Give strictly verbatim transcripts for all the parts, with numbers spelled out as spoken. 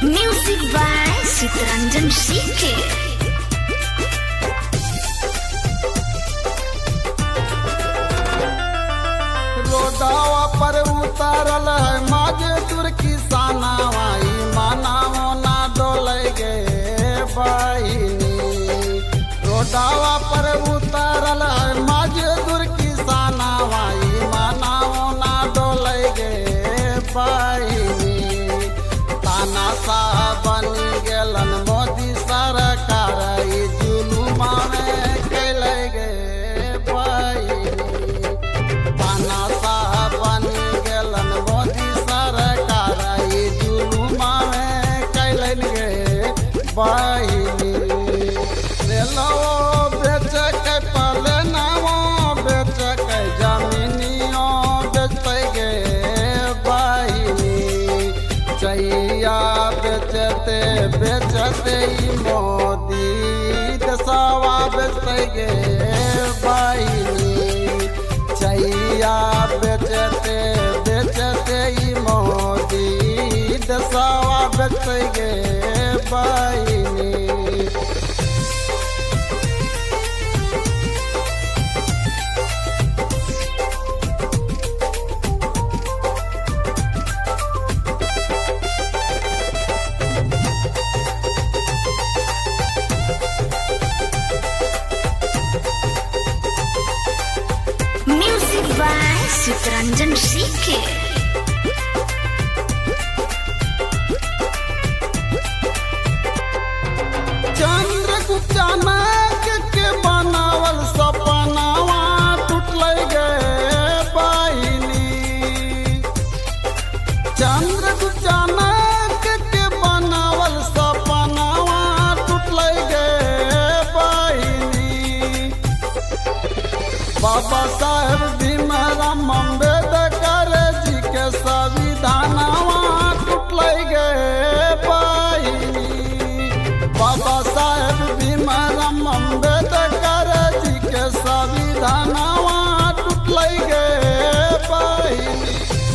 Music by Sitaranjan Shike. रोडावा पर उतारल है माजे दूर किसानावा ई मानावो ना डोले गे बहिनी। रोडावा पर उतारल है माजे दूर किसानावा ई मानावो ना डोले गे बहिनी। ताना सा बनी गेलन मोदी सरकार ई जुलुमा में कैले गे बहिनी। ताना सा बनी गेलन मोदी सरकार ई जुलुमा में कैलन गे बहिनी। रेलवो बेच के पलनावो बेच के जमीनियो बेचते गे बहिनी। चैया बेचते बेचते ई मोदी दसवा बेचते गे बहिनी। चैया बेचते बेचते ई मोदी दसवा बेचते गे बहिनी। Music by Sitaranjan Shike. Chandragupta Chanakya के बनावल सपनावा टूटले गे बहिनी। चंद्रगुप्त चाणक्य के बनावल सपनावा टूटले गे बहिनी। बाबा साहेब भीमराव अम्बेडकर जी के संविधानवा टूटले गे बहिनी। बाबा साहेब भीमराव अम्बेडकर जी के संविधानवा टूटले गे बहिनी।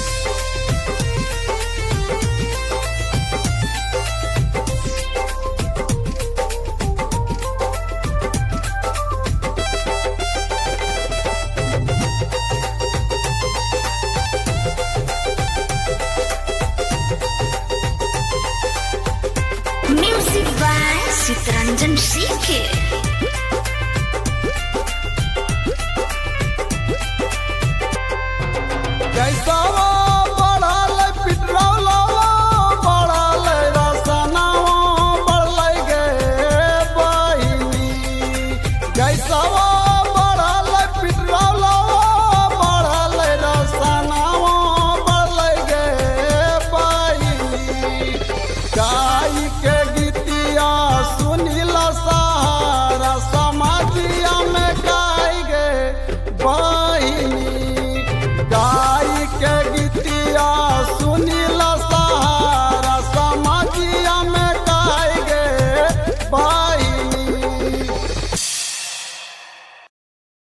Music by Sitaranjan Shike. कैसा